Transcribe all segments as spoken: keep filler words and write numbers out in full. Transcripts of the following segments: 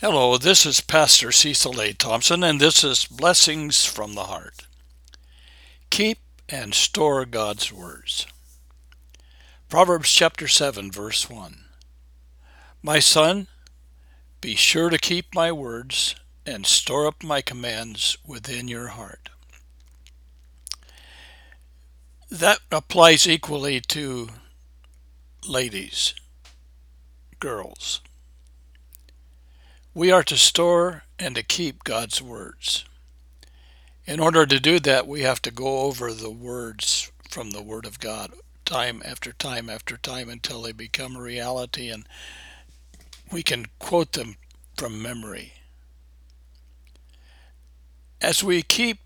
Hello, this is Pastor Cecil A. Thompson, and this is Blessings from the Heart. Keep and store God's words. Proverbs chapter seven, verse one. My son, be sure to keep my words and store up my commands within your heart. That applies equally to ladies, girls. We are to store and to keep God's words. In order to do that, we have to go over the words from the Word of God time after time after time until they become a reality and we can quote them from memory. As we keep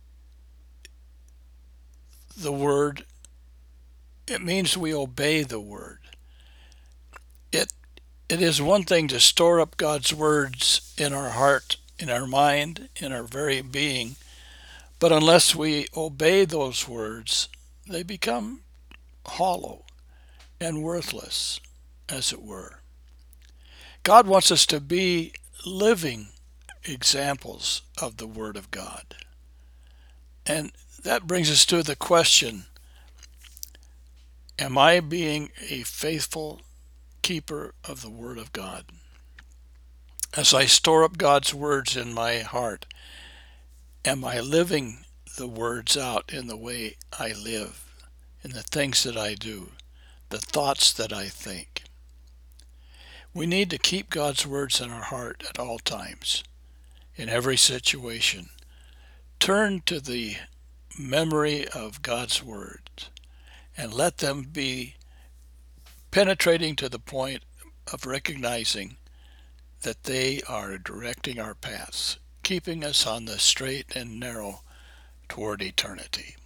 the Word, it means we obey the Word. It It is one thing to store up God's words in our heart, in our mind, in our very being, but unless we obey those words, they become hollow and worthless, as it were. God wants us to be living examples of the Word of God. And that brings us to the question, am I being a faithful keeper of the Word of God? As I store up God's words in my heart, am I living the words out in the way I live, in the things that I do, the thoughts that I think? We need to keep God's words in our heart at all times, in every situation. Turn to the memory of God's words and let them be penetrating to the point of recognizing that they are directing our paths, keeping us on the straight and narrow toward eternity.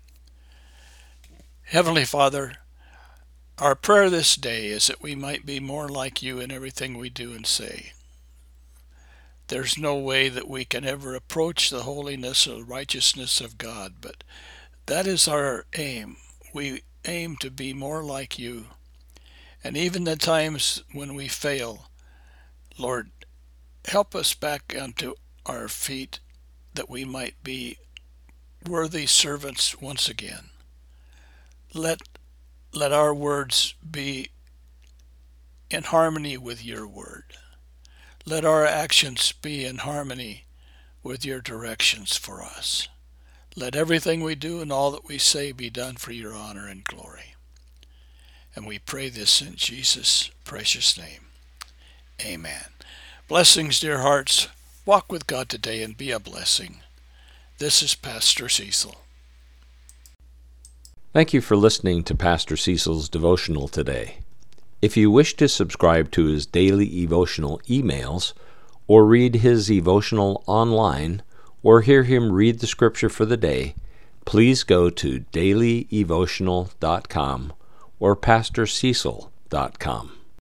Heavenly Father, our prayer this day is that we might be more like you in everything we do and say. There's no way that we can ever approach the holiness or righteousness of God, but that is our aim. We aim to be more like you. And even the times when we fail, Lord, help us back onto our feet that we might be worthy servants once again. Let, let our words be in harmony with your word. Let our actions be in harmony with your directions for us. Let everything we do and all that we say be done for your honor and glory. And we pray this in Jesus' precious name. Amen. Blessings, dear hearts. Walk with God today and be a blessing. This is Pastor Cecil. Thank you for listening to Pastor Cecil's devotional today. If you wish to subscribe to his daily devotional emails, or read his devotional online, or hear him read the scripture for the day, please go to daily devotional dot com or pastor cecil dot com.